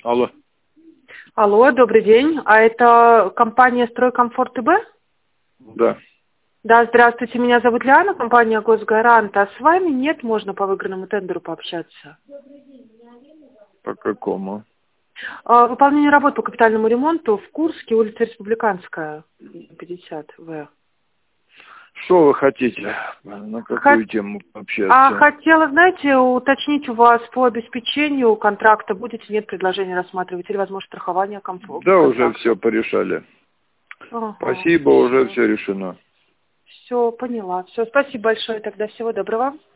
Алло. Алло, добрый день. А это компания «Стройкомфорт ТБ»? Да. Да, здравствуйте, меня зовут Лиана, компания «Госгарант». А с вами нет, можно по выигранному тендеру пообщаться? По какому? Выполнение работ по капитальному ремонту в Курске, улица Республиканская, 50В. Что вы хотите? На какую тему общаться? Хотела, знаете, уточнить у вас по обеспечению контракта, будете нет предложения рассматривать, или, возможно, страхование комфорта? Да, уже все порешали. Ага, Спасибо, уже все решено. Все, поняла. Все, спасибо большое тогда. Всего доброго.